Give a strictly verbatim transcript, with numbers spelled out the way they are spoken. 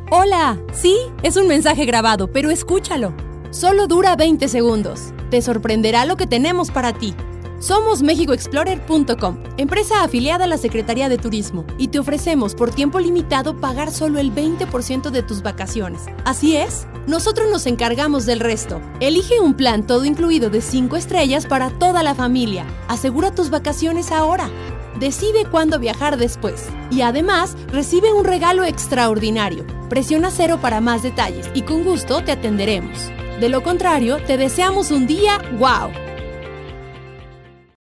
Hola, sí, es un mensaje grabado, pero escúchalo. Solo dura veinte segundos. Te sorprenderá lo que tenemos para ti. Somos México Explorer punto com, empresa afiliada a la Secretaría de Turismo, y te ofrecemos por tiempo limitado pagar solo el veinte por ciento de tus vacaciones. Así es, nosotros nos encargamos del resto. Elige un plan todo incluido de cinco estrellas para toda la familia. Asegura tus vacaciones ahora. Decide cuándo viajar después. Y además, recibe un regalo extraordinario. Presiona cero para más detalles y con gusto te atenderemos. De lo contrario, te deseamos un día ¡wow!